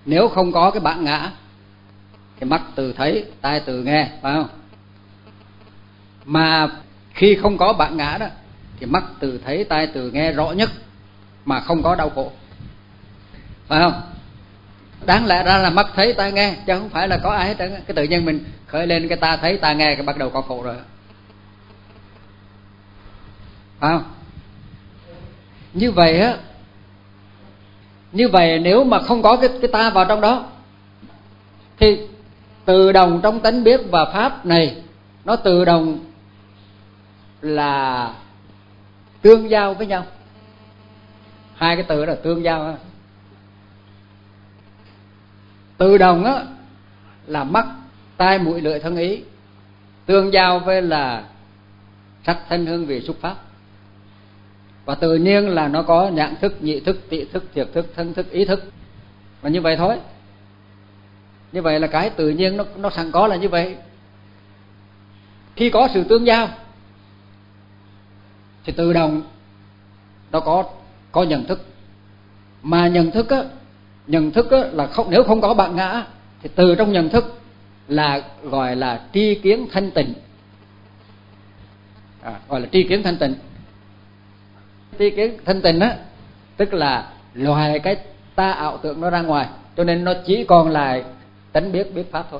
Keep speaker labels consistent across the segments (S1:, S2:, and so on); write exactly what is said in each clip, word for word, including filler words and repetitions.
S1: Nếu không có cái bản ngã thì mắt từ thấy, tai từ nghe, phải không? Mà khi không có bản ngã đó thì mắt từ thấy, tai từ nghe rõ nhất mà không có đau khổ, phải không? Đáng lẽ ra là mắt thấy tai nghe, chứ không phải là có ai hết trơn. Cái tự nhiên mình khởi lên cái ta thấy ta nghe, cái bắt đầu có khổ rồi, phải không? Như vậy á, như vậy nếu mà không có cái, cái ta vào trong đó thì tự động trong tánh biết và pháp này nó tự động là tương giao với nhau. Hai cái từ đó là tương giao á. Tự động á là mắt, tai, mũi, lưỡi, thân, ý, tương giao với là sắc, thanh, hương, vị, xúc, pháp. Và tự nhiên là nó có nhãn thức, nhị thức, tị thức, thiệt thức, thân thức, ý thức. Và như vậy thôi. Như vậy là cái tự nhiên nó, nó sẵn có là như vậy. Khi có sự tương giao thì tự động nó có có nhận thức. Mà nhận thức á, nhận thức á là không, nếu không có bản ngã thì từ trong nhận thức là gọi là tri kiến thanh tịnh. À, gọi là tri kiến thanh tịnh. Tri kiến thanh tịnh á tức là loài cái ta ảo tưởng nó ra ngoài, cho nên nó chỉ còn lại tánh biết, biết pháp thôi.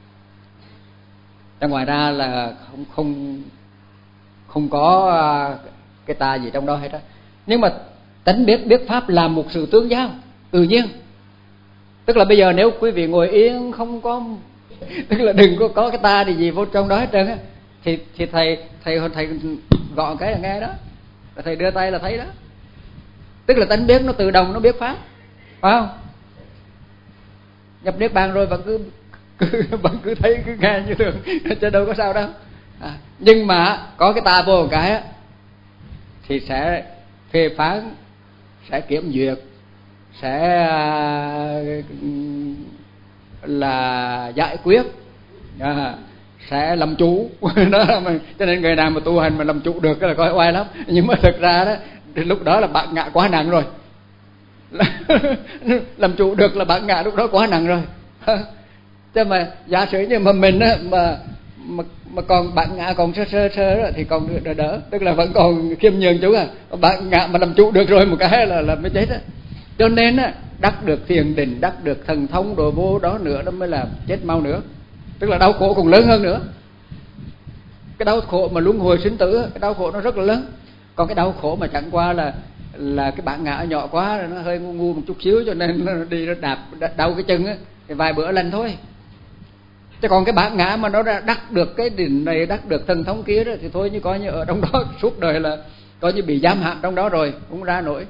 S1: Ra ngoài ra là không không không có cái ta gì trong đó hết á. Nhưng mà tánh biết, biết pháp là một sự tương giao tự nhiên. Tức là bây giờ nếu quý vị ngồi yên không có, tức là đừng có có cái ta gì vô trong đó hết trơn á, thì thì thầy thầy thầy gọn cái là nghe đó, thầy đưa tay là thấy đó. Tức là tánh biết nó tự động nó biết pháp, phải không? Nhập niết bàn rồi vẫn cứ, cứ vẫn cứ thấy cứ nghe như thường, chứ đâu có sao đâu. À, nhưng mà có cái ta vô một cái á thì sẽ phê phán, sẽ kiểm duyệt, sẽ là giải quyết, à, sẽ làm chủ đó. Cho nên người nào mà tu hành mà làm chủ được là coi oai lắm. Nhưng mà thực ra đó thì lúc đó là bản ngã quá nặng rồi. Làm chủ được là bản ngã lúc đó quá nặng rồi. Chứ mà giả sử như mà mình á mà mà mà còn bản ngã còn sơ sơ sơ đó, thì còn đỡ đỡ, tức là vẫn còn khiêm nhường chú à. Bản ngã mà làm chủ được rồi một cái là là mới chết á. Cho nên á đắc được thiền định, đắc được thần thông đồ vô đó nữa đó mới là chết mau nữa. Tức là đau khổ còn lớn hơn nữa. Cái đau khổ mà luân hồi sinh tử, cái đau khổ nó rất là lớn. Còn cái đau khổ mà chẳng qua là là cái bản ngã nhỏ quá, nó hơi ngu ngu một chút xíu, cho nên nó đi nó đạp đau cái chân á, thì vài bữa lành thôi. Chứ còn cái bản ngã mà nó đã đắc được cái đỉnh này, đắc được thần thông kia đó, thì thôi như coi như ở trong đó suốt đời là coi như bị giam hãm trong đó rồi, cũng ra nổi.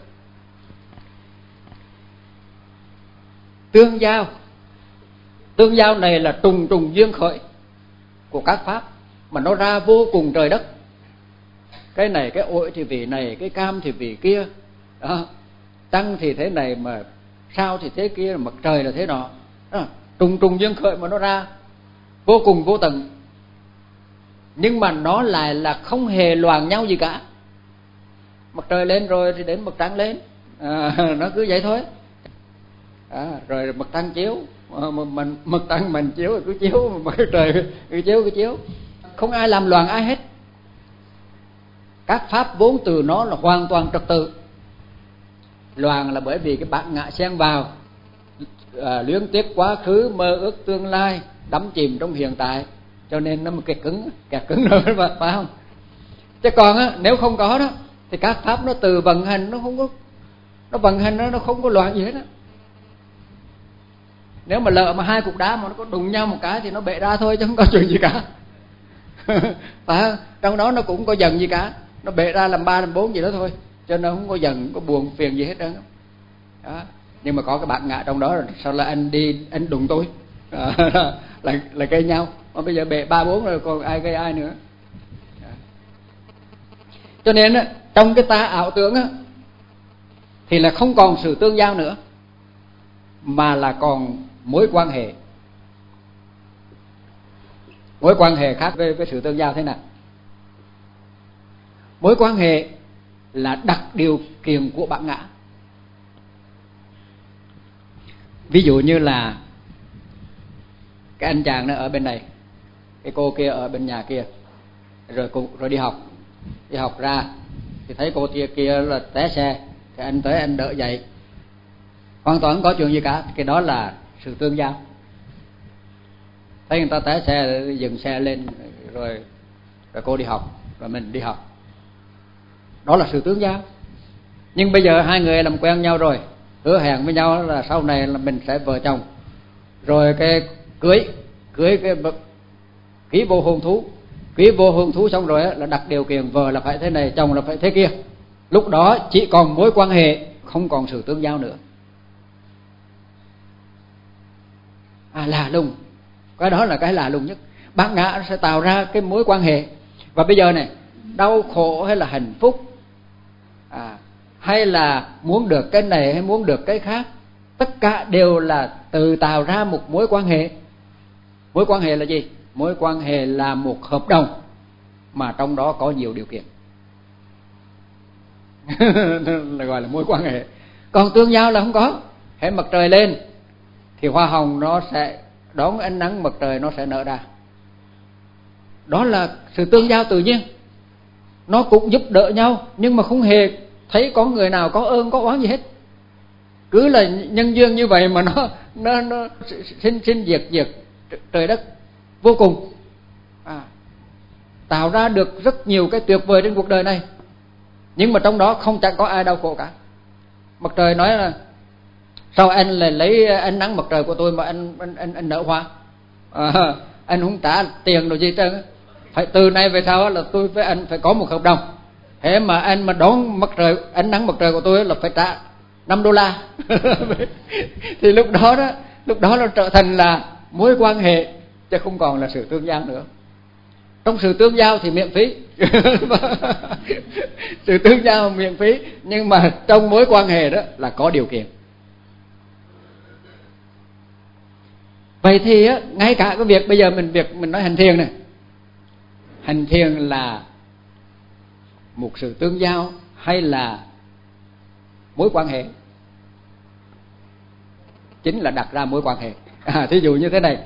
S1: Tương giao, tương giao này là trùng trùng duyên khởi của các pháp, mà nó ra vô cùng trời đất. Cái này cái ổi thì vì này, cái cam thì vì kia đó. Trăng thì thế này, mà sao thì thế kia, mặt trời là thế nọ đó. Trùng trùng duyên khởi mà nó ra vô cùng vô tận. Nhưng mà nó lại là không hề loạn nhau gì cả. Mặt trời lên rồi thì đến mặt trăng lên, à, nó cứ vậy thôi. À, rồi mặt trăng chiếu, mình mặt trăng mình chiếu cứ chiếu, mặt trời cứ chiếu cứ chiếu, không ai làm loạn ai hết. Các pháp vốn từ nó là hoàn toàn trật tự. Loạn là bởi vì cái bản ngã xen vào, à, luyến tiếc quá khứ, mơ ước tương lai, đắm chìm trong hiện tại, cho nên nó một cái cứng, kẹt cứng rồi, phải không? Chứ còn á, nếu không có đó thì các pháp nó từ vận hành, nó không có, nó vận hành nó, nó không có loạn gì hết á. Nếu mà lỡ mà hai cục đá mà nó có đụng nhau một cái thì nó bể ra thôi, chứ không có chuyện gì cả. Phải không? Trong đó nó cũng có giận gì cả, nó bể ra làm ba làm bốn gì đó thôi, cho nên không có giận, không có buồn phiền gì hết trơn đó. Nhưng mà có cái bản ngã trong đó rồi, sao là anh đi anh đụng tôi, à, là là gây nhau, mà bây giờ bể ba bốn rồi còn ai gây ai nữa. Cho nên á, trong cái ta ảo tưởng á thì là không còn sự tương giao nữa, mà là còn mối quan hệ. Mối quan hệ khác với, với sự tương giao thế nào? Mối quan hệ là đặt điều kiện của bản ngã. Ví dụ như là cái anh chàng nó ở bên này, cái cô kia ở bên nhà kia, rồi cùng rồi đi học, đi học ra thì thấy cô kia kia là té xe, thì anh tới anh đỡ dậy, hoàn toàn không có chuyện gì cả. Cái đó là sự tương giao. Thấy người ta té xe dừng xe lên, rồi rồi cô đi học, rồi mình đi học, đó là sự tương giao. Nhưng bây giờ hai người làm quen nhau rồi, hứa hẹn với nhau là sau này là mình sẽ vợ chồng, rồi cái cưới cưới cái ký vô hôn thú, ký vô hôn thú xong rồi là đặt điều kiện vợ là phải thế này, chồng là phải thế kia. Lúc đó chỉ còn mối quan hệ, không còn sự tương giao nữa. À, lạ lùng. Cái đó là cái lạ lùng nhất. Bản ngã sẽ tạo ra cái mối quan hệ. Và bây giờ này, đau khổ hay là hạnh phúc, à, hay là muốn được cái này hay muốn được cái khác, tất cả đều là tự tạo ra một mối quan hệ. Mối quan hệ là gì? Mối quan hệ là một hợp đồng mà trong đó có nhiều điều kiện. Là gọi là mối quan hệ. Còn tương giao là không có. Hễ mặt trời lên thì hoa hồng nó sẽ đón ánh nắng mặt trời, nó sẽ nở ra. Đó là sự tương giao tự nhiên. Nó cũng giúp đỡ nhau, nhưng mà không hề thấy có người nào có ơn có oán gì hết. Cứ là nhân duyên như vậy mà nó nó nó sinh sinh diệt diệt trời đất vô cùng, à, tạo ra được rất nhiều cái tuyệt vời trên cuộc đời này. Nhưng mà trong đó không chẳng có ai đau khổ cả. Mặt trời nói là sao anh lại lấy ánh nắng mặt trời của tôi mà anh anh anh, anh nở hoa, à, anh không trả tiền đồ gì trơn. Phải từ nay về sau là tôi với anh phải có một hợp đồng. Thế mà anh mà đón mặt trời, ánh nắng mặt trời của tôi là phải trả năm đô la. Thì lúc đó đó, lúc đó nó trở thành là mối quan hệ, chứ không còn là sự tương giao nữa. Trong sự tương giao thì miễn phí. Sự tương giao miễn phí, nhưng mà trong mối quan hệ đó là có điều kiện. Vậy thì á, ngay cả cái việc bây giờ mình việc mình nói hành thiền này, hành thiền là một sự tương giao hay là mối quan hệ? Chính là đặt ra mối quan hệ. À, thí dụ như thế này,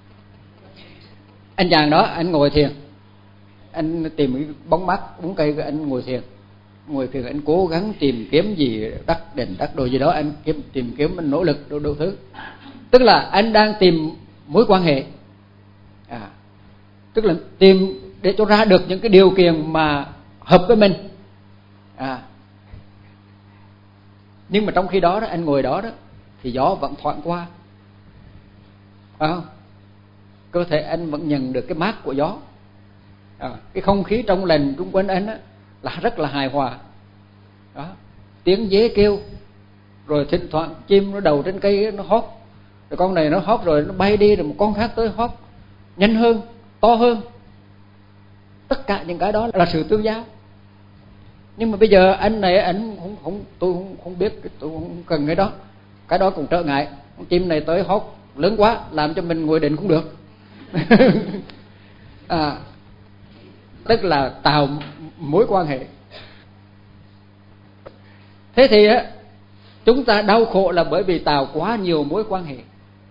S1: anh chàng đó anh ngồi thiền, anh tìm cái bóng mát bóng cây, anh ngồi thiền, ngồi thiền anh cố gắng tìm kiếm gì đắc định đắc đồ gì đó, anh kiếm tìm kiếm anh nỗ lực đủ, đủ thứ. Tức là anh đang tìm mối quan hệ, à, tức là tìm để cho ra được những cái điều kiện mà hợp với mình, à. Nhưng mà trong khi đó, đó anh ngồi đó đó thì gió vẫn thoảng qua, phải không? Cơ thể anh vẫn nhận được cái mát của gió, à, cái không khí trong lành xung quanh anh đó là rất là hài hòa đó. Tiếng dế kêu, rồi thỉnh thoảng chim nó đầu trên cây nó hót, rồi con này nó hót rồi nó bay đi, rồi một con khác tới hót nhanh hơn, to hơn. Tất cả những cái đó là sự tương giao. Nhưng mà bây giờ anh này anh không không tôi không, không biết, tôi không cần cái đó, cái đó cũng trở ngại. Con chim này tới hót lớn quá, làm cho mình ngồi định cũng được. À, tức là tạo mối quan hệ. Thế thì á, chúng ta đau khổ là bởi vì tạo quá nhiều mối quan hệ.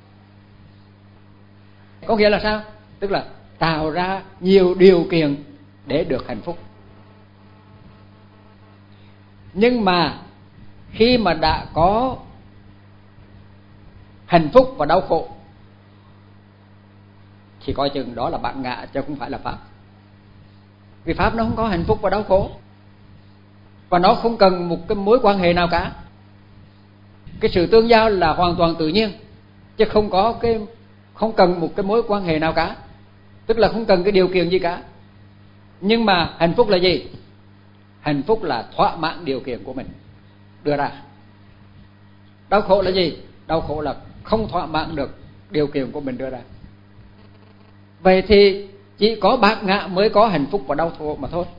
S1: Có nghĩa là sao? Tức là tạo ra nhiều điều kiện để được hạnh phúc. Nhưng mà khi mà đã có hạnh phúc và đau khổ thì coi chừng đó là bản ngã chứ không phải là Pháp. Vì Pháp nó không có hạnh phúc và đau khổ, và nó không cần một cái mối quan hệ nào cả. Cái sự tương giao là hoàn toàn tự nhiên, chứ không có cái không cần một cái mối quan hệ nào cả. Tức là không cần cái điều kiện gì cả. Nhưng mà hạnh phúc là gì? Hạnh phúc là thỏa mãn điều kiện của mình đưa ra. Đau khổ là gì? Đau khổ là không thỏa mãn được điều kiện của mình đưa ra. Vậy thì chỉ có bát ngã mới có hạnh phúc và đau khổ mà thôi.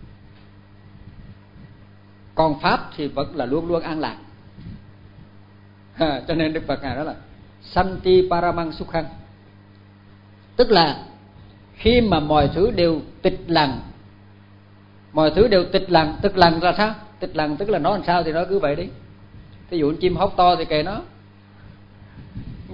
S1: Còn Pháp thì vẫn là luôn luôn an lạc. À, cho nên Đức Phật ngài nói là Santi Paramang Sukhang, tức là khi mà mọi thứ đều tịch lặng, mọi thứ đều tịch lặng. Tịch lặng là sao? Tịch lặng tức là nó làm sao thì nó cứ vậy đi. Ví dụ chim hót to thì kệ nó,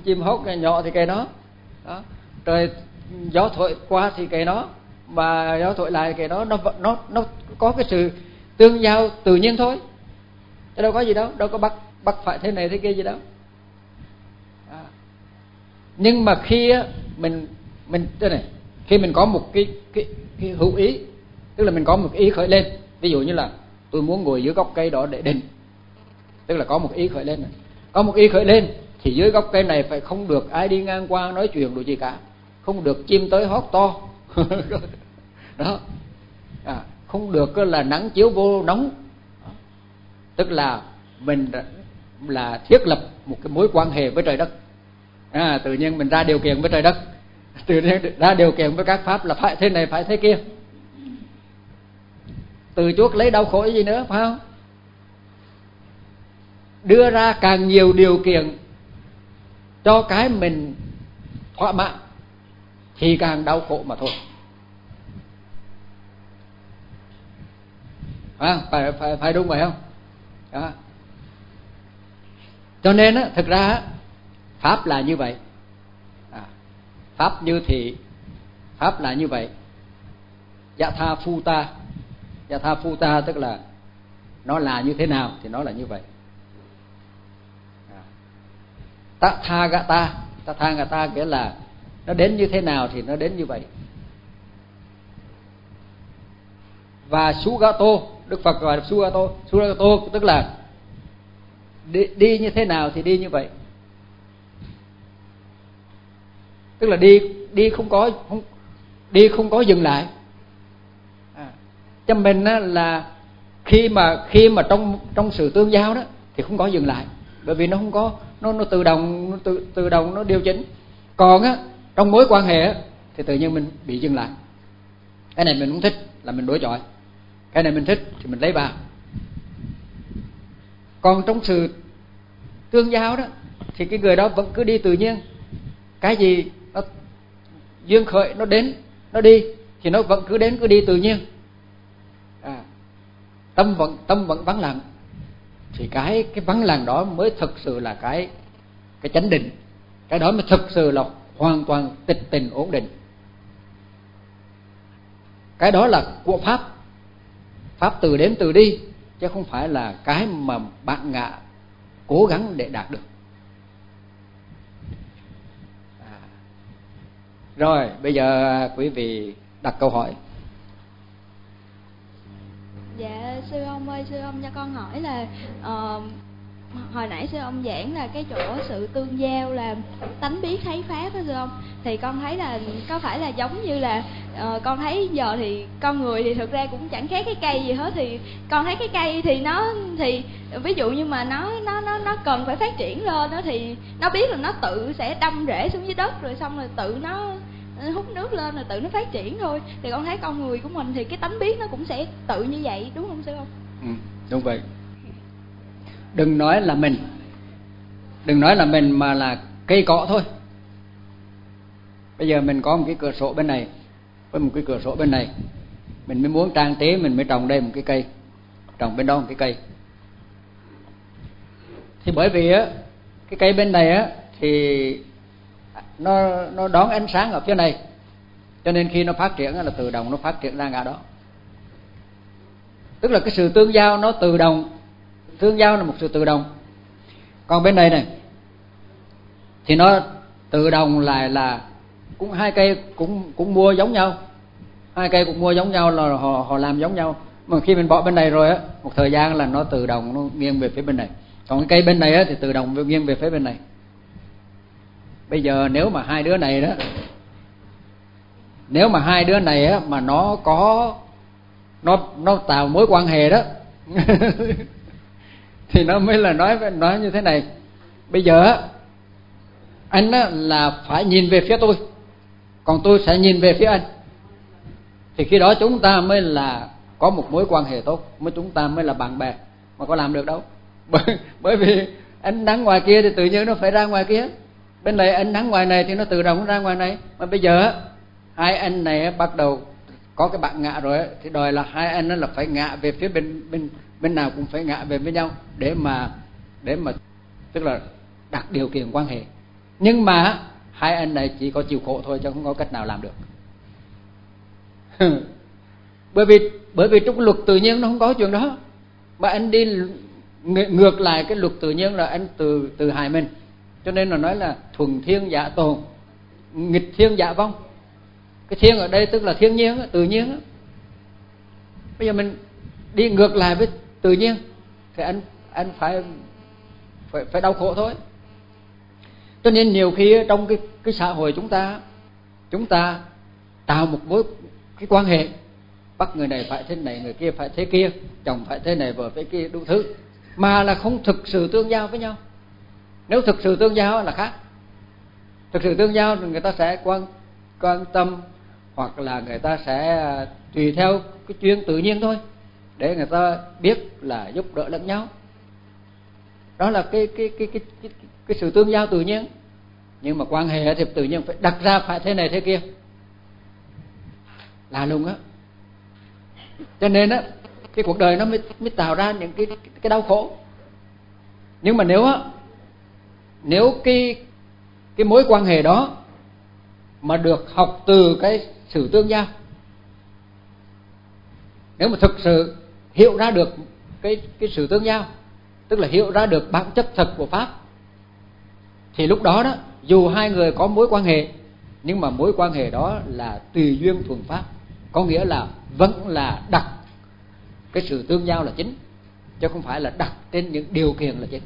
S1: chim hót nhỏ thì kệ nó đó, rồi gió thổi qua thì kệ nó, mà gió thổi lại kệ nó, nó nó nó có cái sự tương giao tự nhiên thôi, chứ đâu có gì đâu, đâu có bắt bắt phải thế này thế kia gì đâu. À. Nhưng mà khi á, mình mình thế này, khi mình có một cái cái cái hữu ý, tức là mình có một ý khởi lên, ví dụ như là tôi muốn ngồi dưới gốc cây đó để định, tức là có một ý khởi lên này. Có một ý khởi lên thì dưới gốc cây này phải không được ai đi ngang qua nói chuyện đồ gì cả, không được chim tới hót to đó, à, không được là nắng chiếu vô nóng, tức là mình là thiết lập một cái mối quan hệ với trời đất. À, tự nhiên mình ra điều kiện với trời đất, tự nhiên ra điều kiện với các pháp là phải thế này phải thế kia, từ chuốc lấy đau khổ gì nữa, phải không? Đưa ra càng nhiều điều kiện cho cái mình thỏa mãn thì càng đau khổ mà thôi. À, phải phải phải đúng vậy không? Đó. Cho nên á, thực ra á, pháp là như vậy. À, pháp như thị, pháp là như vậy. Dạ tha phu ta, dạ tha phu ta tức là nó là như thế nào thì nó là như vậy. À, ta tha gạ ta, ta tha gạ ta nghĩa là nó đến như thế nào thì nó đến như vậy. Và Sugato, Đức Phật gọi là Sugato, Sugato tức là đi, đi như thế nào thì đi như vậy. Tức là đi đi không có không đi không có dừng lại. À, cho mình á, là khi mà khi mà trong trong sự tương giao đó thì không có dừng lại, bởi vì nó không có nó nó tự động nó tự tự động nó điều chỉnh. Còn á trong mối quan hệ á, thì tự nhiên mình bị dừng lại. Cái này mình không thích là mình đối chọi, cái này mình thích thì mình lấy vào. Còn trong sự tương giao đó thì cái người đó vẫn cứ đi tự nhiên, cái gì nó duyên khởi nó đến nó đi thì nó vẫn cứ đến cứ đi tự nhiên. À, tâm vẫn tâm vẫn vắng lặng thì cái cái vắng lặng đó mới thực sự là cái cái chánh định, cái đó mới thực sự là hoàn toàn tịch tình ổn định. Cái đó là của pháp, pháp từ đến từ đi, chứ không phải là cái mà bạn ngạ cố gắng để đạt được. À. Rồi bây giờ quý vị đặt câu hỏi.
S2: Dạ sư ông ơi, sư ông cho con hỏi là uh, hồi nãy sư ông giảng là cái chỗ sự tương giao là tánh biết thấy pháp đó sư ông, thì con thấy là có phải là giống như là uh, con thấy giờ thì con người thì thực ra cũng chẳng khác cái cây gì hết, thì con thấy cái cây thì nó thì ví dụ như mà nó nó nó nó cần phải phát triển lên đó thì nó biết là nó tự sẽ đâm rễ xuống dưới đất rồi xong rồi tự nó hút nước lên rồi tự nó phát triển thôi, thì con thấy con người của mình thì cái tánh biết nó cũng sẽ tự như vậy, đúng không sư ông?
S1: Ừ, đúng vậy. Đừng nói là mình, đừng nói là mình mà là cây cọ thôi. Bây giờ mình có một cái cửa sổ bên này với một cái cửa sổ bên này, mình mới muốn trang trí, mình mới trồng đây một cái cây, trồng bên đó một cái cây. Thì bởi vì á cái cây bên này á thì nó nó đón ánh sáng ở phía này, cho nên khi nó phát triển là tự động nó phát triển ra ngã đó. Tức là cái sự tương giao nó tự động, tương giao là một sự tự động. Còn bên này này thì nó tự động lại là cũng hai cây cũng cũng mua giống nhau, hai cây cũng mua giống nhau là họ họ làm giống nhau, mà khi mình bỏ bên này rồi á một thời gian là nó tự động nó nghiêng về phía bên này. Còn cái cây bên này á thì tự động nghiêng về phía bên này. Bây giờ nếu mà hai đứa này đó, nếu mà hai đứa này á mà nó có nó nó tạo mối quan hệ đó thì nó mới là nói nói như thế này. Bây giờ anh á là phải nhìn về phía tôi, còn tôi sẽ nhìn về phía anh, thì khi đó chúng ta mới là có một mối quan hệ tốt, mới chúng ta mới là bạn bè. Mà có làm được đâu, bởi, bởi vì ánh nắng ngoài kia thì tự nhiên nó phải ra ngoài kia, bên này ánh nắng ngoài này thì nó tự động ra ngoài này. Mà bây giờ hai anh này bắt đầu có cái bạn ngạ rồi thì đòi là hai anh là phải ngạ về phía bên bên bên nào cũng phải ngạ về với nhau để mà để mà tức là đặt điều kiện quan hệ. Nhưng mà hai anh này chỉ có chịu khổ thôi chứ không có cách nào làm được. bởi vì bởi vì trong luật tự nhiên nó không có chuyện đó. Mà anh đi ngược lại cái luật tự nhiên là anh tự tự hại mình. Cho nên là nói là thuần thiên giả tồn, nghịch thiên giả vong. Cái thiên ở đây tức là thiên nhiên, tự nhiên. Bây giờ mình đi ngược lại với tự nhiên thì anh anh phải phải phải đau khổ thôi. Cho nên nhiều khi trong cái cái xã hội chúng ta chúng ta tạo một mối cái quan hệ, bắt người này phải thế này, người kia phải thế kia, chồng phải thế này, vợ phải kia, đủ thứ, mà là không thực sự tương giao với nhau. Nếu thực sự tương giao là khác. Thực sự tương giao thì người ta sẽ quan quan tâm, hoặc là người ta sẽ tùy theo cái chuyện tự nhiên thôi, để người ta biết là giúp đỡ lẫn nhau. Đó là cái cái cái cái cái, cái sự tương giao tự nhiên. Nhưng mà quan hệ thì tự nhiên phải đặt ra phải thế này thế kia, là lùng á. Cho nên á, cái cuộc đời nó mới mới tạo ra những cái cái đau khổ. Nhưng mà nếu á, nếu cái cái mối quan hệ đó mà được học từ cái sự tương giao, nếu mà thực sự hiểu ra được cái cái sự tương giao, tức là hiểu ra được bản chất thật của pháp, thì lúc đó đó, dù hai người có mối quan hệ, nhưng mà mối quan hệ đó là tùy duyên thuần pháp, có nghĩa là vẫn là đặt cái sự tương giao là chính, chứ không phải là đặt trên những điều kiện là chính.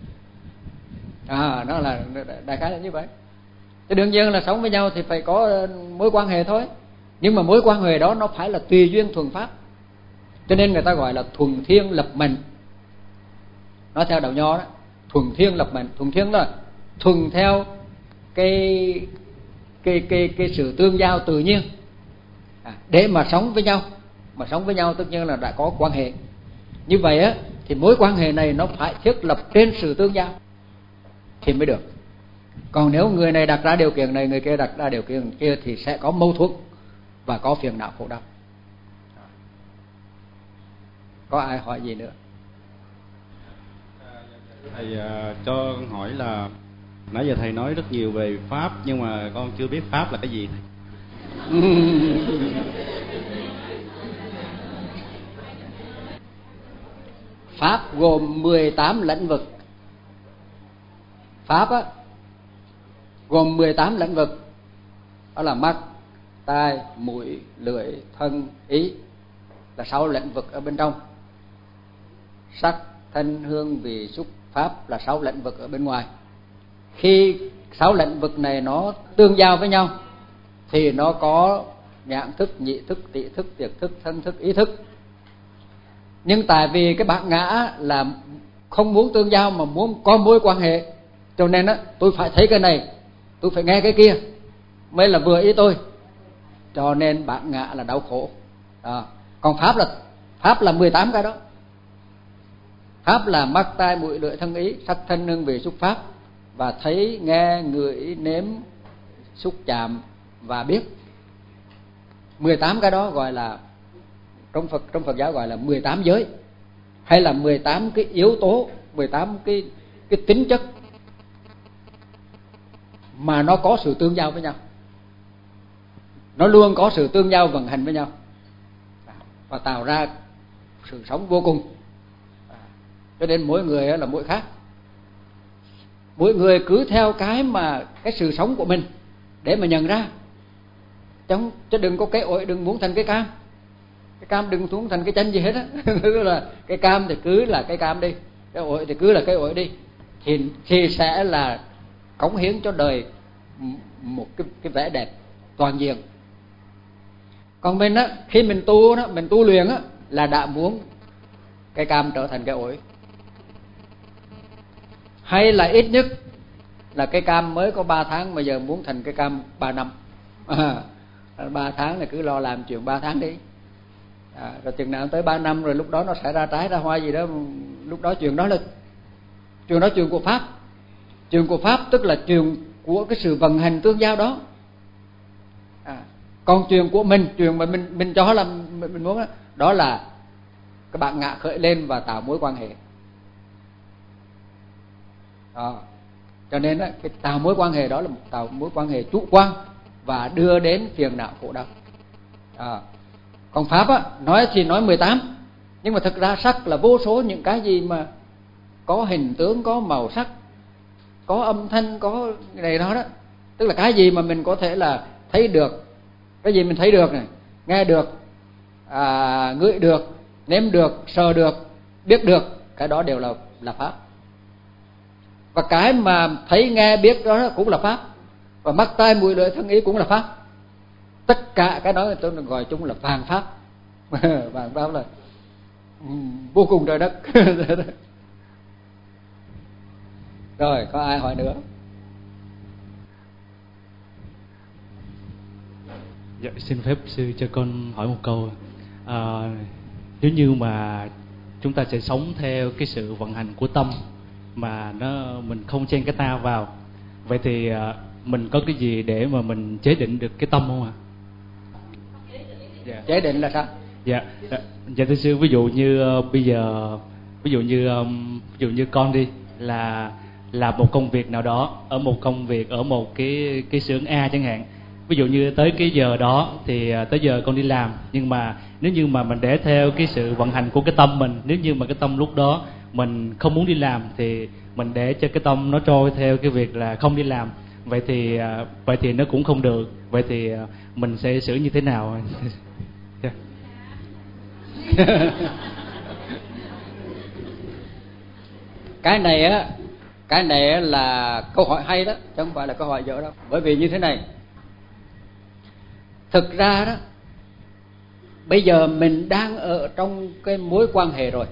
S1: À, nó là đại khái là như vậy. Thì đương nhiên là sống với nhau thì phải có mối quan hệ thôi, nhưng mà mối quan hệ đó nó phải là tùy duyên thuần pháp. Cho nên người ta gọi là thuần thiên lập mệnh. Nói theo đạo Nho đó, thuần thiên lập mệnh. Thuần thiên là thuần theo cái cái cái cái sự tương giao tự nhiên, à, để mà sống với nhau. Mà sống với nhau tất nhiên là đã có quan hệ. Như vậy á, thì mối quan hệ này nó phải thiết lập trên sự tương giao thì mới được. Còn nếu người này đặt ra điều kiện này, người kia đặt ra điều kiện kia, thì sẽ có mâu thuẫn và có phiền não khổ đau. Có ai hỏi gì nữa?
S3: Thầy uh, cho con hỏi là nãy giờ thầy nói rất nhiều về pháp, nhưng mà con chưa biết pháp là cái gì.
S1: Pháp gồm mười tám lĩnh vực. Pháp á, gồm mười tám lĩnh vực. Đó là mắt, tai, mũi, lưỡi, thân, ý, là sáu lĩnh vực ở bên trong. Sắc, thanh, hương, vị, xúc, pháp là sáu lĩnh vực ở bên ngoài. Khi sáu lĩnh vực này nó tương giao với nhau thì nó có nhãn thức, nhị thức, tỷ thức, tiệt thức, thân thức, ý thức. Nhưng tại vì cái bản ngã là không muốn tương giao mà muốn có mối quan hệ, cho nên á, tôi phải thấy cái này, tôi phải nghe cái kia mới là vừa ý tôi. Cho nên bản ngã là đau khổ. Đó. Còn pháp là pháp là mười tám cái đó. Pháp là mắt, tai, mũi, lưỡi, thân, ý, sắc, thân, hương, vị, xúc, pháp, và thấy, nghe, ngửi, nếm, xúc, chạm và biết. mười tám cái đó gọi là, trong Phật trong Phật giáo gọi là mười tám giới, hay là mười tám cái yếu tố, mười tám cái cái tính chất mà nó có sự tương giao với nhau. Nó luôn có sự tương giao vận hành với nhau và tạo ra sự sống vô cùng. Cho nên mỗi người là mỗi khác. Mỗi người cứ theo cái mà cái sự sống của mình để mà nhận ra. Chứ, chứ đừng có cái ổi, đừng muốn thành cái cam. Cái cam đừng muốn thành cái chanh gì hết á. Tức là cái cam thì cứ là cái cam đi, cái ổi thì cứ là cái ổi đi. Thì, thì sẽ là cống hiến cho đời một cái, cái vẻ đẹp toàn diện. Còn mình á, khi mình tu đó, mình tu luyện á, là đã muốn cái cam trở thành cái ổi, hay là ít nhất là cái cam mới có ba tháng mà giờ muốn thành cái cam ba năm. À, ba tháng là cứ lo làm chuyện ba tháng đi. À, rồi chừng nào tới ba năm rồi lúc đó nó sẽ ra trái ra hoa gì đó, lúc đó chuyện đó là chuyện đó chuyện của pháp. Chuyện của pháp tức là chuyện của cái sự vận hành tương giao đó. À, còn chuyện của mình, chuyện mà mình mình cho là mình, mình muốn đó, đó là các bạn ngã khởi lên và tạo mối quan hệ. À, Cho nên á, cái tạo mối quan hệ đó là một tạo mối quan hệ chủ quan và đưa đến phiền não khổ đau. À, còn pháp á, nói thì nói mười tám, nhưng mà thực ra sắc là vô số những cái gì mà có hình tướng, có màu sắc, có âm thanh, có này đó đó. Tức là cái gì mà mình có thể là thấy được, cái gì mình thấy được này, nghe được, à, ngửi được, nếm được, sờ được, biết được, cái đó đều là là pháp. Và cái mà thấy nghe biết đó cũng là pháp. Và mắt tai mũi lưỡi thân ý cũng là pháp. Tất cả cái đó tôi gọi chung là vàng pháp. Vàng pháp là vô cùng trời đất. Rồi, có ai hỏi nữa?
S4: Dạ, xin phép sư cho con hỏi một câu. À, nếu như mà chúng ta sẽ sống theo cái sự vận hành của tâm mà nó mình không chen cái ta vào, vậy thì à, mình có cái gì để mà mình chế định được cái tâm không ạ?
S1: Dạ. Chế định là sao?
S4: Dạ, dạ thưa sư, ví dụ như uh, bây giờ ví dụ như um, ví dụ như con đi là làm một công việc nào đó ở một công việc ở một cái cái xưởng A chẳng hạn. Ví dụ như tới cái giờ đó thì uh, tới giờ con đi làm, nhưng mà nếu như mà mình để theo cái sự vận hành của cái tâm mình, nếu như mà cái tâm lúc đó mình không muốn đi làm thì mình để cho cái tâm nó trôi theo cái việc là không đi làm. Vậy thì uh, vậy thì nó cũng không được. Vậy thì uh, mình sẽ xử như thế nào?
S1: Cái này á, cái này là câu hỏi hay đó, chứ không phải là câu hỏi dở đâu. Bởi vì như thế này, thực ra đó, bây giờ mình đang ở trong cái mối quan hệ rồi.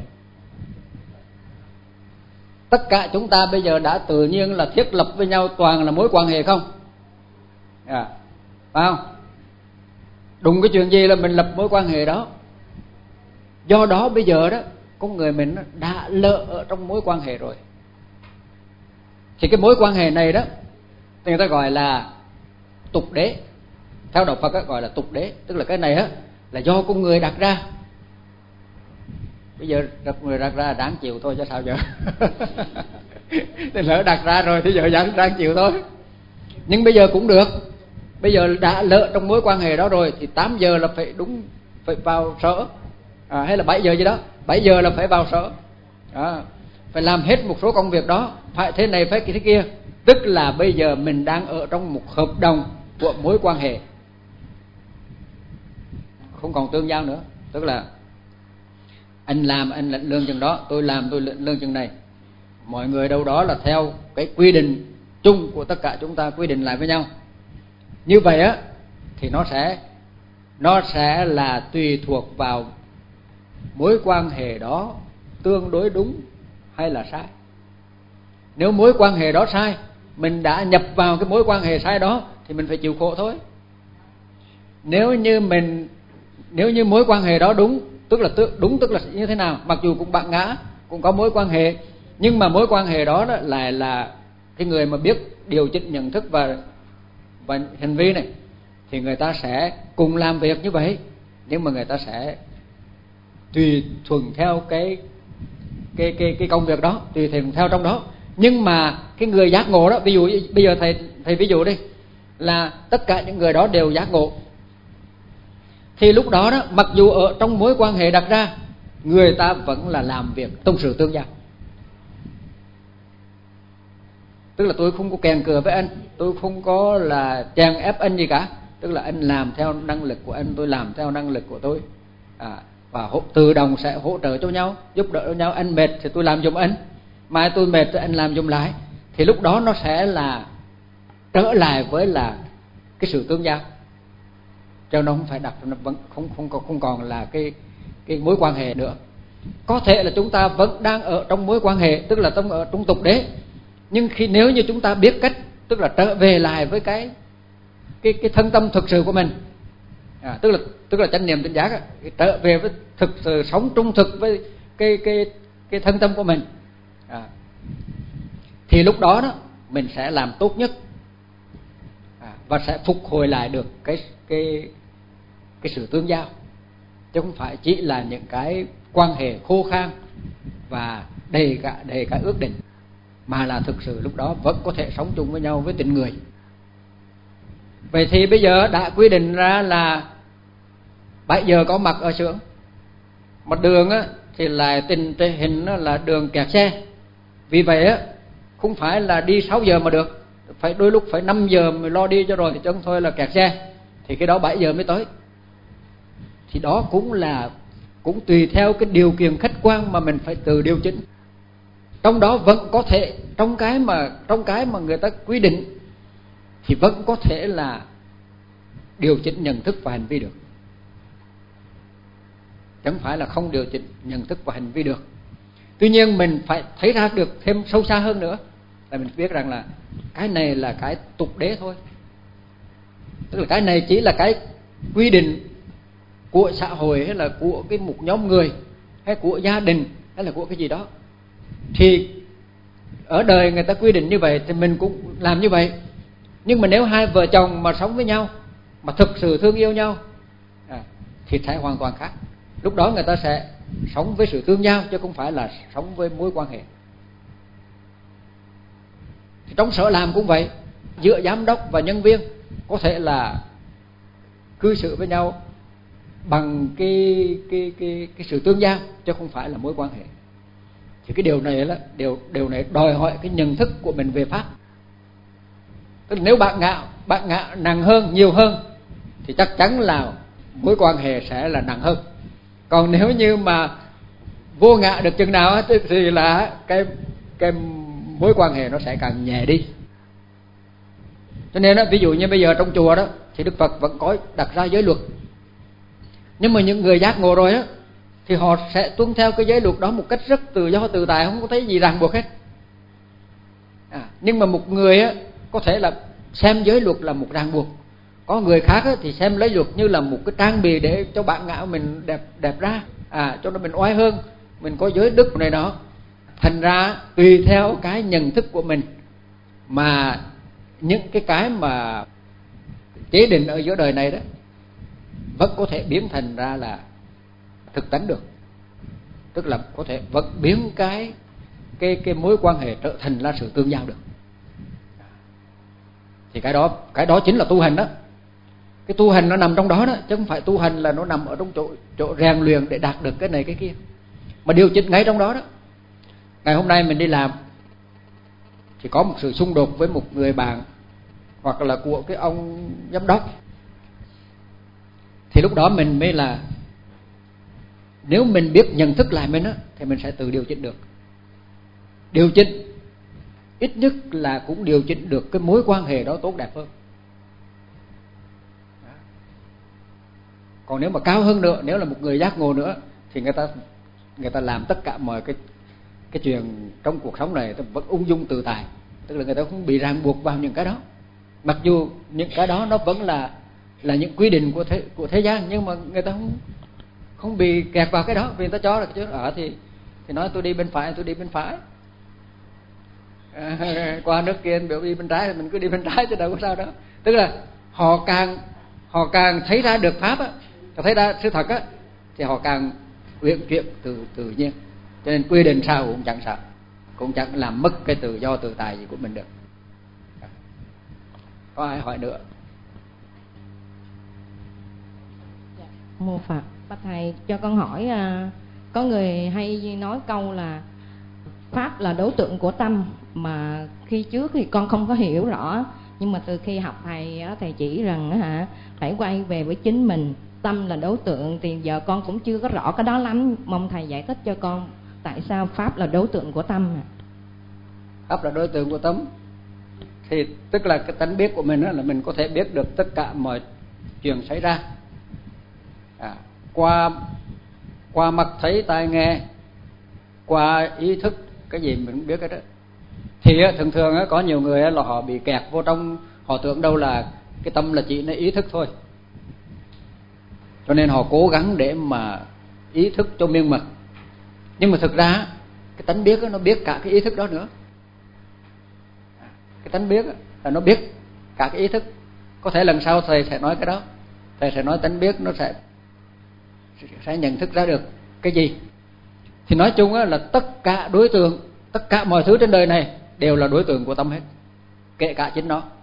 S1: Tất cả chúng ta bây giờ đã tự nhiên là thiết lập với nhau toàn là mối quan hệ không? À, phải không? Đụng cái chuyện gì là mình lập mối quan hệ đó. Do đó bây giờ đó, con người mình đã lỡ ở trong mối quan hệ rồi. Thì cái mối quan hệ này đó, thì người ta gọi là tục đế. Theo đạo Phật đó, gọi là tục đế. Tức là cái này á là do con người đặt ra. Bây giờ đặt người đặt ra đáng chịu thôi chứ sao giờ. Thì lỡ đặt ra rồi thì giờ đáng, đáng chịu thôi. Nhưng bây giờ cũng được. Bây giờ đã lỡ trong mối quan hệ đó rồi thì tám giờ là phải đúng, phải vào sở. À, hay là bảy giờ gì đó, bảy giờ là phải vào sở. À, phải làm hết một số công việc đó, phải thế này phải thế kia. Tức là bây giờ mình đang ở trong một hợp đồng của mối quan hệ, không còn tương giao nữa. Tức là anh làm anh lãnh lương chừng đó, tôi làm tôi lãnh lương chừng này. Mọi người đâu đó là theo cái quy định chung của tất cả chúng ta quy định lại với nhau. Như vậy á thì nó sẽ nó sẽ là tùy thuộc vào mối quan hệ đó tương đối đúng hay là sai. Nếu mối quan hệ đó sai, mình đã nhập vào cái mối quan hệ sai đó thì mình phải chịu khổ thôi. Nếu như mình nếu như mối quan hệ đó đúng, tức là đúng tức là như thế nào? Mặc dù cũng bạn ngã, cũng có mối quan hệ, nhưng mà mối quan hệ đó, đó lại là cái người mà biết điều chỉnh nhận thức và và hành vi này thì người ta sẽ cùng làm việc như vậy, nhưng mà người ta sẽ tùy thuận theo cái cái cái cái công việc đó, tùy thuận theo trong đó. Nhưng mà cái người giác ngộ đó, ví dụ bây giờ thầy thầy ví dụ đi, là tất cả những người đó đều giác ngộ, thì lúc đó đó, mặc dù ở trong mối quan hệ đặt ra, người ta vẫn là làm việc trong sự tương giao. Tức là tôi không có kèn cựa với anh, tôi không có là chèn ép anh gì cả. Tức là anh làm theo năng lực của anh, tôi làm theo năng lực của tôi. À, và tự động sẽ hỗ trợ cho nhau, giúp đỡ cho nhau. Anh mệt thì tôi làm giùm anh, mai tôi mệt thì anh làm giùm lại. Thì lúc đó nó sẽ là trở lại với là cái sự tương giao. Cho nó không phải đặt, nó vẫn không không còn không còn là cái cái mối quan hệ nữa. Có thể là chúng ta vẫn đang ở trong mối quan hệ, tức là trong ở trong tục đế. Nhưng khi nếu như chúng ta biết cách, tức là trở về lại với cái cái cái thân tâm thực sự của mình, à, tức là tức là chánh niệm tỉnh giác, trở về với thực sự sống trung thực với cái cái cái thân tâm của mình, à, thì lúc đó đó mình sẽ làm tốt nhất, à, và sẽ phục hồi lại được cái cái cái sự tương giao, chứ không phải chỉ là những cái quan hệ khô khan và đầy cả đầy cả ước định. mà là thực sự lúc đó vẫn có thể sống chung với nhau với tình người. Vậy thì bây giờ đã quy định ra là bảy giờ có mặt ở xưởng, mà đường á, thì lại tình hình là đường kẹt xe. Vì vậy á, không phải là đi sáu giờ mà được, phải đôi lúc phải năm giờ mới lo đi cho rồi, chứ không thôi là kẹt xe. Thì cái đó bảy giờ mới tới. Thì đó cũng là cũng tùy theo cái điều kiện khách quan mà mình phải tự điều chỉnh. Trong đó vẫn có thể trong cái mà trong cái mà người ta quy định thì vẫn có thể là điều chỉnh nhận thức và hành vi được, chẳng phải là không điều chỉnh nhận thức và hành vi được. Tuy nhiên mình phải thấy ra được thêm sâu xa hơn nữa, là mình biết rằng là cái này là cái tục đế thôi, tức là cái này chỉ là cái quy định của xã hội, hay là của cái một nhóm người, hay của gia đình, hay là của cái gì đó. Thì ở đời người ta quy định như vậy thì mình cũng làm như vậy. Nhưng mà nếu hai vợ chồng mà sống với nhau, mà thực sự thương yêu nhau, à, thì sẽ hoàn toàn khác. Lúc đó người ta sẽ sống với sự tương giao, chứ không phải là sống với mối quan hệ. Thì trong sở làm cũng vậy, giữa giám đốc và nhân viên có thể là cư xử với nhau bằng cái, cái, cái, cái sự tương giao, chứ không phải là mối quan hệ. Thì cái điều này là điều, điều này đòi hỏi cái nhận thức của mình về pháp. Tức là nếu bạn ngạo, bạn ngạo nặng hơn, nhiều hơn, thì chắc chắn là mối quan hệ sẽ là nặng hơn. Còn nếu như mà vô ngã được chừng nào thì là cái, cái mối quan hệ nó sẽ càng nhẹ đi. Cho nên đó, ví dụ như bây giờ trong chùa đó thì Đức Phật vẫn có đặt ra giới luật. Nhưng mà những người giác ngộ rồi á thì họ sẽ tuân theo cái giới luật đó một cách rất tự do tự tại, không có thấy gì ràng buộc hết. À, nhưng mà một người á có thể là xem giới luật là một ràng buộc, có người khác á thì xem lấy luật như là một cái trang bị để cho bạn ngạo mình đẹp đẹp ra, à, cho nó mình oai hơn, mình có giới đức này đó. Thành ra tùy theo cái nhận thức của mình mà những cái cái mà chế định ở giữa đời này đó vẫn có thể biến thành ra là thực tánh được. Tức là có thể vẫn biến cái cái cái mối quan hệ trở thành là sự tương giao được. Thì cái đó cái đó chính là tu hành đó. Cái tu hành nó nằm trong đó đó, chứ không phải tu hành là nó nằm ở trong chỗ chỗ rèn luyện để đạt được cái này cái kia, mà điều chỉnh ngay trong đó đó. Ngày hôm nay mình đi làm thì có một sự xung đột với một người bạn hoặc là của cái ông giám đốc, thì lúc đó mình mới là, nếu mình biết nhận thức lại mình á thì mình sẽ tự điều chỉnh được. Điều chỉnh ít nhất là cũng điều chỉnh được cái mối quan hệ đó tốt đẹp hơn. Còn nếu mà cao hơn nữa, nếu là một người giác ngộ nữa, thì người ta người ta làm tất cả mọi cái cái chuyện trong cuộc sống này vẫn ung dung tự tại, tức là người ta không bị ràng buộc vào những cái đó. Mặc dù những cái đó nó vẫn là là những quy định của thế của thế gian, nhưng mà người ta không không bị kẹt vào cái đó, vì người ta cho là cái chứ ở thì thì nói tôi đi bên phải tôi đi bên phải, à, qua nước kia biểu đi bên trái thì mình cứ đi bên trái chứ đâu có sao đó. Tức là họ càng họ càng thấy ra được pháp á, thấy ra sự thật á, thì họ càng uyển chuyển từ tự nhiên. Cho nên quy định sao cũng chẳng sao, cũng chẳng làm mất cái tự do tự tại gì của mình được. Có ai hỏi nữa?
S5: Dạ, mô Phật. Bạch thầy cho con hỏi, có người hay nói câu là pháp là đối tượng của tâm, mà khi trước thì con không có hiểu rõ, nhưng mà từ khi học thầy thầy chỉ rằng hả phải quay về với chính mình, tâm là đối tượng, thì giờ con cũng chưa có rõ cái đó lắm, mong thầy giải thích cho con tại sao pháp là đối tượng của tâm.
S1: Pháp là đối tượng của tâm thì tức là cái tánh biết của mình đó, là mình có thể biết được tất cả mọi chuyện xảy ra, à, qua qua mắt thấy tai nghe, qua ý thức cái gì mình cũng biết cái đó. Thì thường thường có nhiều người là họ bị kẹt vô trong, họ tưởng đâu là cái tâm là chỉ là ý thức thôi, cho nên họ cố gắng để mà ý thức cho miên mật. Nhưng mà thực ra cái tánh biết nó biết cả cái ý thức đó nữa. Cái tánh biết là nó biết cả cái ý thức. Có thể lần sau thầy sẽ nói cái đó, thầy sẽ nói tánh biết nó sẽ sẽ nhận thức ra được cái gì. Thì nói chung là tất cả đối tượng, tất cả mọi thứ trên đời này đều là đối tượng của tâm hết, kể cả chính nó,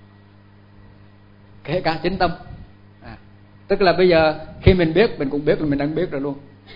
S1: kể cả chính tâm. À, tức là bây giờ khi mình biết, mình cũng biết là mình đang biết rồi luôn.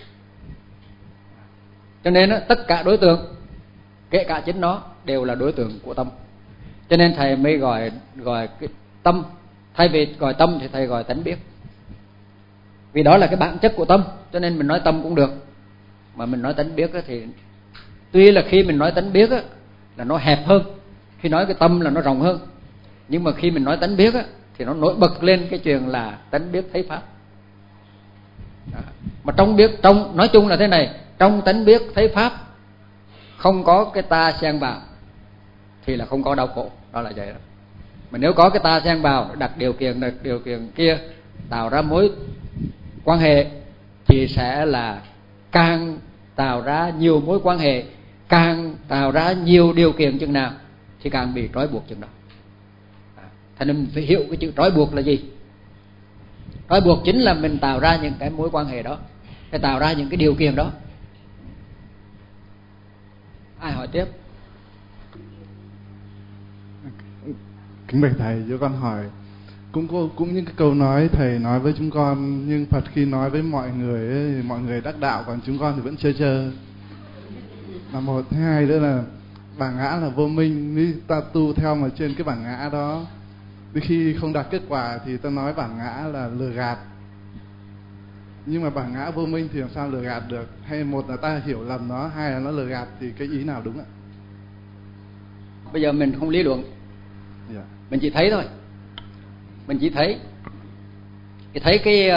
S1: Cho nên đó, tất cả đối tượng, kể cả chính nó, đều là đối tượng của tâm. Cho nên thầy mới gọi gọi cái tâm, thay vì gọi tâm thì thầy gọi tánh biết. Vì đó là cái bản chất của tâm, cho nên mình nói tâm cũng được. Mà mình nói tánh biết thì tuy là khi mình nói tánh biết là nó hẹp hơn, khi nói cái tâm là nó rộng hơn, nhưng mà khi mình nói tánh biết thì nó nổi bật lên cái chuyện là tánh biết thấy pháp. Đó. Mà trong biết, trong nói chung là thế này, trong tánh biết thấy pháp không có cái ta xen vào thì là không có đau khổ, đó là vậy đó. Mà nếu có cái ta xen vào, đặt điều kiện đặt điều kiện kia, tạo ra mối quan hệ, thì sẽ là càng tạo ra nhiều mối quan hệ, càng tạo ra nhiều điều kiện chừng nào thì càng bị trói buộc chừng đó. Thành nên mình phải hiểu cái chữ trói buộc là gì. Trói buộc chính là mình tạo ra những cái mối quan hệ đó, phải tạo ra những cái điều kiện đó. Ai hỏi tiếp?
S6: Kính bạch thầy, cho con hỏi cũng có, cũng những cái câu nói thầy nói với chúng con, nhưng Phật khi nói với mọi người ấy, thì mọi người đắc đạo, còn chúng con thì vẫn chơ chơ. Là một, thứ hai nữa là bản ngã là vô minh, nếu ta tu theo mà trên cái bản ngã đó, đến khi không đạt kết quả thì ta nói bản ngã là lừa gạt. Nhưng mà bản ngã vô minh thì làm sao lừa gạt được? Hay một là ta hiểu lầm nó, hai là nó lừa gạt, thì cái ý nào đúng ạ?
S1: Bây giờ mình không lý luận,
S6: Yeah.
S1: mình chỉ thấy thôi. Mình chỉ thấy Thì thấy cái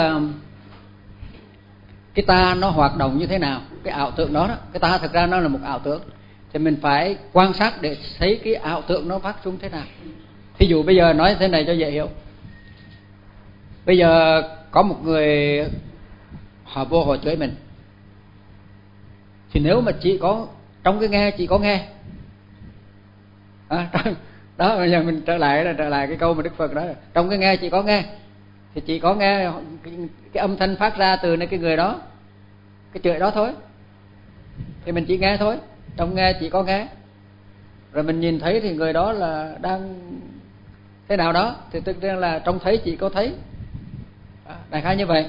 S1: Cái ta nó hoạt động như thế nào, cái ảo tưởng đó, đó. Cái ta thực ra nó là một ảo tưởng, thì mình phải quan sát để thấy cái ảo tưởng nó phát sinh thế nào. Thí dụ bây giờ nói thế này cho dễ hiểu. Bây giờ có một người họ vô họ chửi mình, thì nếu mà chỉ có trong cái nghe chỉ có nghe à, đó, bây giờ mình trở lại là trở lại cái câu mà Đức Phật đó, trong cái nghe chỉ có nghe, thì chỉ có nghe cái, cái âm thanh phát ra từ cái người đó, cái chửi đó thôi, thì mình chỉ nghe thôi. Trong nghe chỉ có nghe, rồi mình nhìn thấy thì người đó là đang thế nào đó, thì tức là trong thấy chỉ có thấy, à, đại khái như vậy.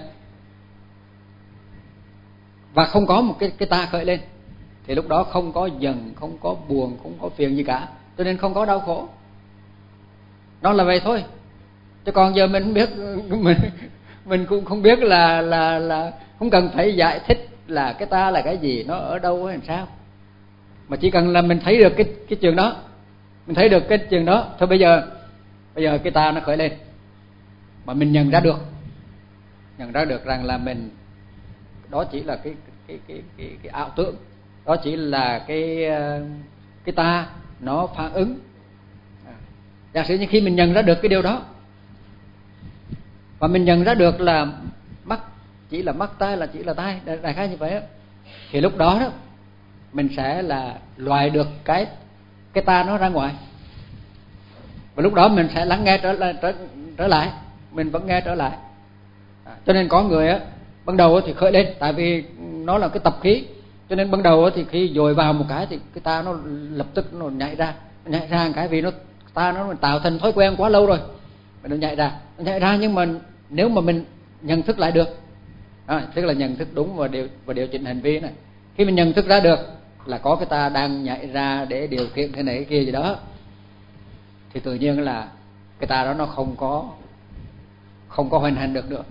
S1: Và không có một cái, cái ta khởi lên, thì lúc đó không có giận, không có buồn, không có phiền gì cả, cho nên không có đau khổ. Nó là vậy thôi. Chứ còn giờ mình biết, mình mình cũng không biết là là là không cần phải giải thích là cái ta là cái gì, nó ở đâu hay làm sao, mà chỉ cần là mình thấy được cái cái chuyện đó, mình thấy được cái chuyện đó thôi. Bây giờ bây giờ cái ta nó khởi lên, mà mình nhận ra được, nhận ra được rằng là mình đó chỉ là cái cái cái cái, cái ảo tưởng, đó chỉ là cái cái ta nó phản ứng. À, giả sử như khi mình nhận ra được cái điều đó, và mình nhận ra được là mắt chỉ là mắt, tai là chỉ là tai, đại khái như vậy đó, thì lúc đó đó mình sẽ là loại được cái cái ta nó ra ngoài, và lúc đó mình sẽ lắng nghe trở lại, trở, trở lại mình vẫn nghe trở lại. À, cho nên có người á ban đầu thì khởi lên, tại vì nó là cái tập khí, cho nên ban đầu thì khi dồi vào một cái thì cái ta nó lập tức nó nhảy ra, nó nhảy ra một cái vì nó ta nó tạo thành thói quen quá lâu rồi, nó nhảy ra, nó nhảy ra. Nhưng mà nếu mà mình nhận thức lại được, à, tức là nhận thức đúng và điều và điều chỉnh hành vi này, khi mình nhận thức ra được là có cái ta đang nhảy ra để điều khiển thế này cái kia gì đó, thì tự nhiên là cái ta đó nó không có không có hoành hành được nữa.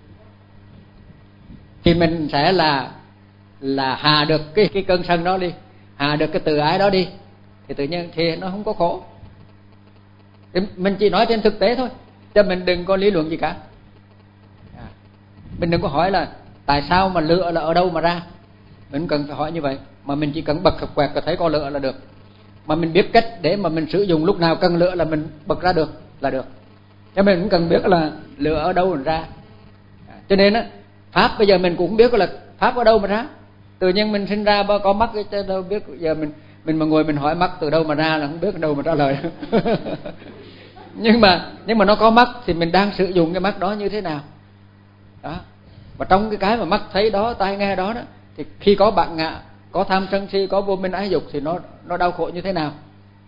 S1: Thì mình sẽ là là hạ được cái cái cơn sân đó đi, hạ được cái tự ái đó đi, thì tự nhiên thì nó không có khổ. Thì mình chỉ nói trên thực tế thôi, chứ mình đừng có lý luận gì cả. À, mình đừng có hỏi là tại sao mà lửa là ở đâu mà ra, mình cần phải hỏi như vậy, mà mình chỉ cần bật quẹt và thấy có lửa là được. Mà mình biết cách để mà mình sử dụng lúc nào cần lửa là mình bật ra được là được, cho mình cũng cần biết là lửa ở đâu mà ra. À, cho nên á, pháp bây giờ mình cũng không biết là pháp ở đâu mà ra. Tự nhiên mình sinh ra có mắt chứ đâu biết. Giờ mình mình mà ngồi mình hỏi mắt từ đâu mà ra là không biết đâu mà trả lời. nhưng mà nhưng mà nó có mắt thì mình đang sử dụng cái mắt đó như thế nào đó. Và trong cái cái mà mắt thấy đó, tai nghe đó đó, thì khi có bản ngã, có tham sân si, có vô minh ái dục thì nó nó đau khổ như thế nào.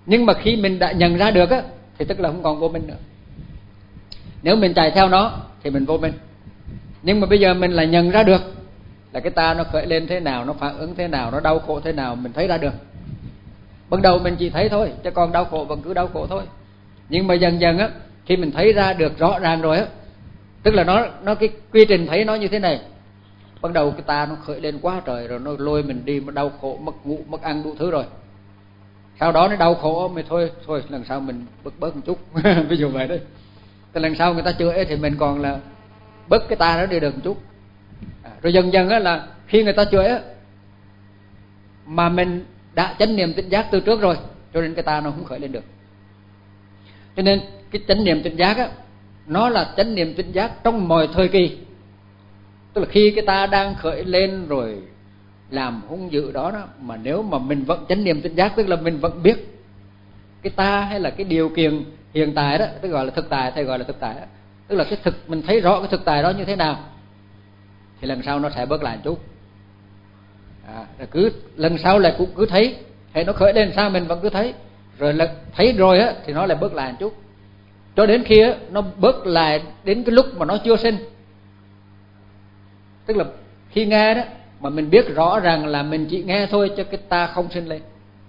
S1: Nhưng mà khi mình đã nhận ra được á, thì tức là không còn vô minh nữa. Nếu mình chạy theo nó thì mình vô minh. Nhưng mà bây giờ mình lại nhận ra được là cái ta nó khởi lên thế nào, nó phản ứng thế nào, nó đau khổ thế nào, mình thấy ra được. Ban đầu mình chỉ thấy thôi, chứ còn đau khổ vẫn cứ đau khổ thôi. Nhưng mà dần dần á, khi mình thấy ra được rõ ràng rồi á, tức là nó nó cái quy trình thấy nó như thế này. Ban đầu cái ta nó khởi lên quá trời rồi, nó lôi mình đi, mà đau khổ, mất ngủ, mất ăn đủ thứ rồi. Sau đó nó đau khổ mới thôi, thôi lần sau mình bớt bớt một chút. Ví dụ vậy đấy. Thì lần sau người ta chửi thì mình còn là bớt cái ta nó đi được một chút. À, rồi dần dần á là khi người ta chửi á, mà mình đã chánh niệm tỉnh giác từ trước rồi, cho nên cái ta nó không khởi lên được. Cho nên cái chánh niệm tỉnh giác á, nó là chánh niệm tỉnh giác trong mọi thời kỳ. Tức là khi cái ta đang khởi lên rồi làm hung dữ đó, đó mà nếu mà mình vẫn chánh niệm tỉnh giác, tức là mình vẫn biết cái ta hay là cái điều kiện hiện tại đó, tức gọi là thực tại, thầy gọi là thực tại đó. Tức là cái thực, mình thấy rõ cái thực tại đó như thế nào, thì lần sau nó sẽ bớt lại một chút. À, rồi cứ lần sau lại cũng cứ thấy, hay nó khởi lên sao mình vẫn cứ thấy, rồi là thấy rồi á thì nó lại bớt lại một chút, cho đến khi á, nó bớt lại đến cái lúc mà nó chưa sinh. Tức là khi nghe đó mà mình biết rõ ràng là mình chỉ nghe thôi, cho cái ta không sinh lên.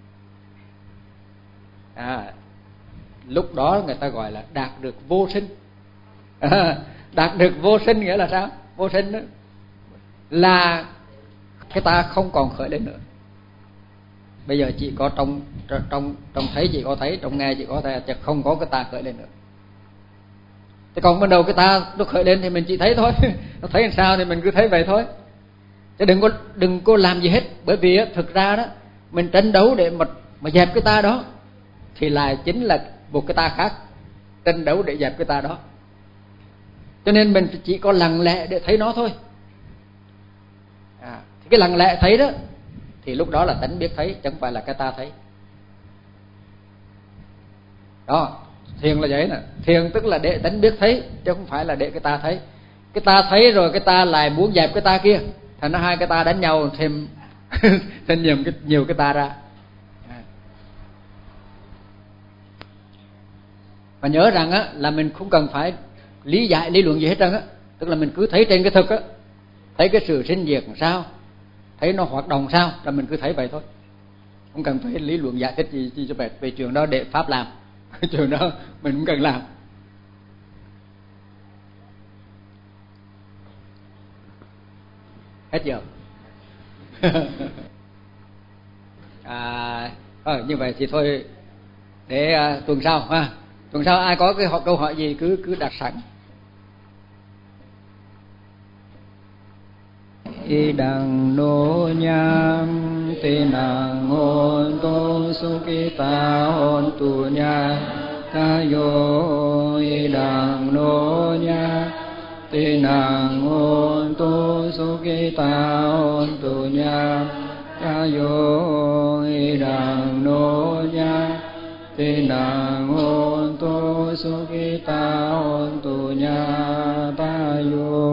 S1: À, lúc đó người ta gọi là đạt được vô sinh. À, đạt được vô sinh nghĩa là sao? Vô sinh đó là cái ta không còn khởi lên nữa. Bây giờ chỉ có trong trong trong thấy chỉ có thấy, trong nghe chỉ có thấy, chứ không có cái ta khởi lên nữa. Thế còn ban đầu cái ta nó khởi lên thì mình chỉ thấy thôi. Nó thấy làm sao thì mình cứ thấy vậy thôi. Chứ đừng có đừng có làm gì hết, bởi vì á, thực ra đó mình tranh đấu để mà mà dẹp cái ta đó thì lại chính là một cái ta khác tranh đấu để dẹp cái ta đó. Cho nên mình chỉ có lặng lẽ để thấy nó thôi. À, thì cái lặng lẽ thấy đó thì lúc đó là tánh biết thấy, chứ không phải là cái ta thấy. Đó, thiền là vậy nè. Thiền tức là để tánh biết thấy, chứ không phải là để cái ta thấy. Cái ta thấy rồi cái ta lại muốn dẹp cái ta kia, thành ra hai cái ta đánh nhau thêm thêm nhiều cái nhiều cái ta ra. Và nhớ rằng á là mình không cần phải lý giải lý luận gì hết trơn á, tức là mình cứ thấy trên cái thực á, thấy cái sự sinh diệt làm sao, thấy nó hoạt động sao, là mình cứ thấy vậy thôi, không cần phải lý luận giải thích gì, gì cho mệt. Về chuyện đó để pháp làm. Chuyện đó mình cũng cần làm. Hết giờ. À, ờ, như vậy thì thôi để à, tuần sau ha. Tuần sau ai có cái câu hỏi gì cứ cứ đặt sẵn. Y đằng nô nham tê nàng hôn tô sukita hôn tu nha ca yo. Y đằng nô nham tê nàng hôn tô sukita hôn tu nha ca yo. Y đằng nô nham tê nàng hôn tô sukita hôn tu nha ta yo.